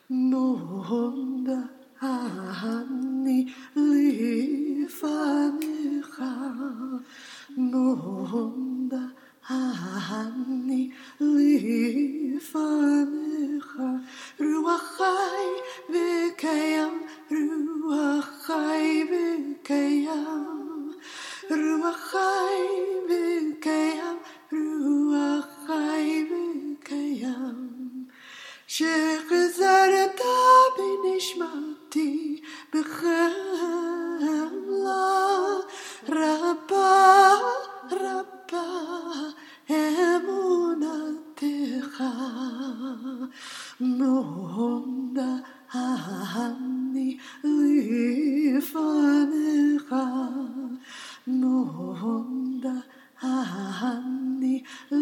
נונדה אני לפניך, נונדה אני לפניך, רוח חי וקיים, רוח חי וקיים, רוח חי וקיים, רוח חי וקיים. שחזרת בנשמתי בחמלה רבה רבה אמונתך, נונדה אני לפניך, נונדה אני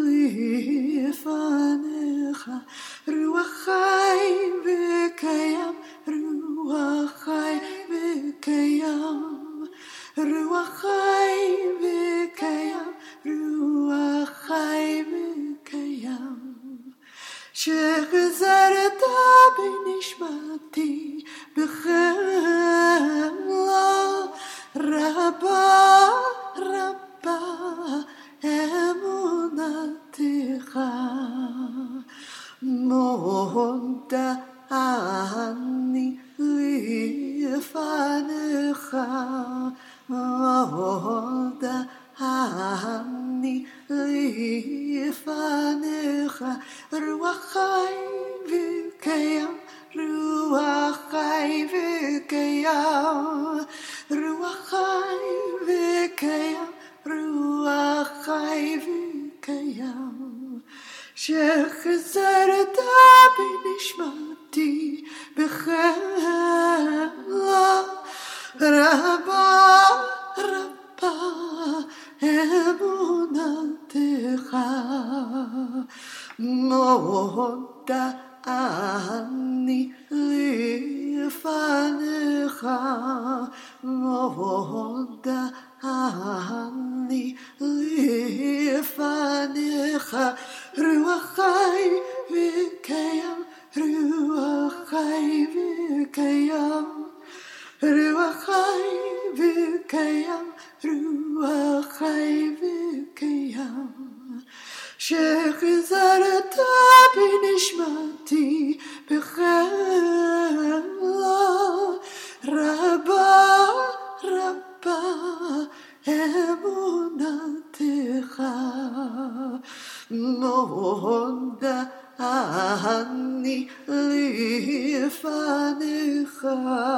לפניך, רוח חי וקיים, רוח חי וקיים, רוח חי וקיים, רוח חי וקיים. שחזרת בנשמתי בחמלה רבה רבה אמונתך, נונדה אני לפניך, נונדה אני לפניך, רוח חי וקיים, רוח חי וקיים, רוח חי וקיים, רוח חי וקיים. שחזרת בנשמתי בחמלה רבה רבה אמונתך, נונדה אני לפניך, נונדה אני לפניך, רוח חי וקיים, רוח חי וקיים, רוח חי וקיים, רוח חי וקיים. שחזרת בנשמתי בחמלה רבה רבה אמונתך, נונדה אני לפניך,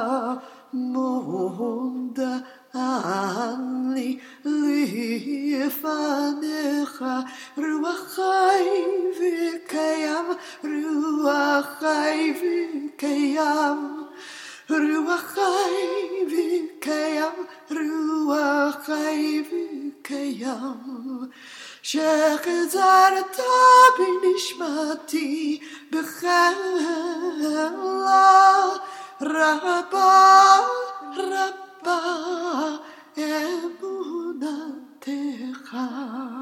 נונדה אני לפניך, רוח חי וקיים, רוח חי וקיים, רוח חי וקיים, רוח חי וקיים. שחזרת בנשמתי בחמלה רבה רבה אמונתך.